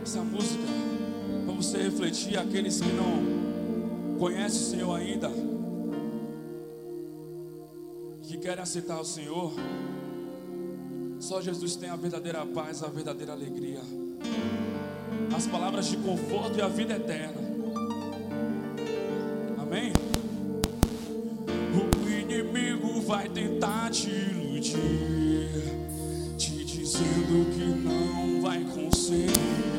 Essa música, para você refletir, aqueles que não conhecem o Senhor ainda, que querem aceitar o Senhor, só Jesus tem a verdadeira paz, a verdadeira alegria, as palavras de conforto e a vida eterna. Amém? O inimigo vai tentar te iludir, te dizendo que não vai conseguir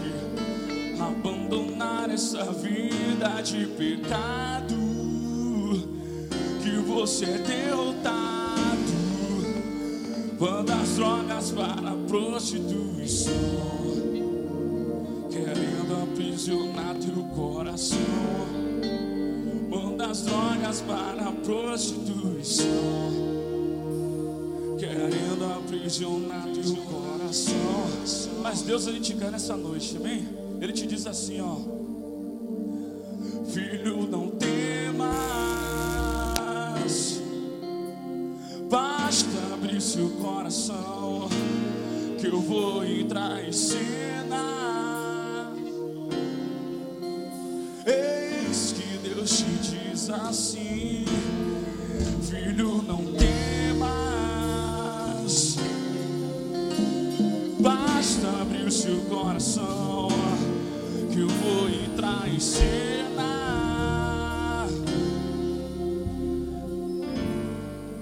abandonar essa vida de pecado, que você é derrotado. Manda as drogas para a prostituição, querendo aprisionar teu coração. Manda as drogas para a prostituição, querendo aprisionar teu coração. Mas Deus, Ele te quer nessa noite, amém? Ele te diz assim, ó: filho, não temas, basta abrir seu coração, que eu vou entrar em cena. Eis que Deus te diz assim: filho, não temas, basta abrir o seu coração, que eu vou entrar em cena.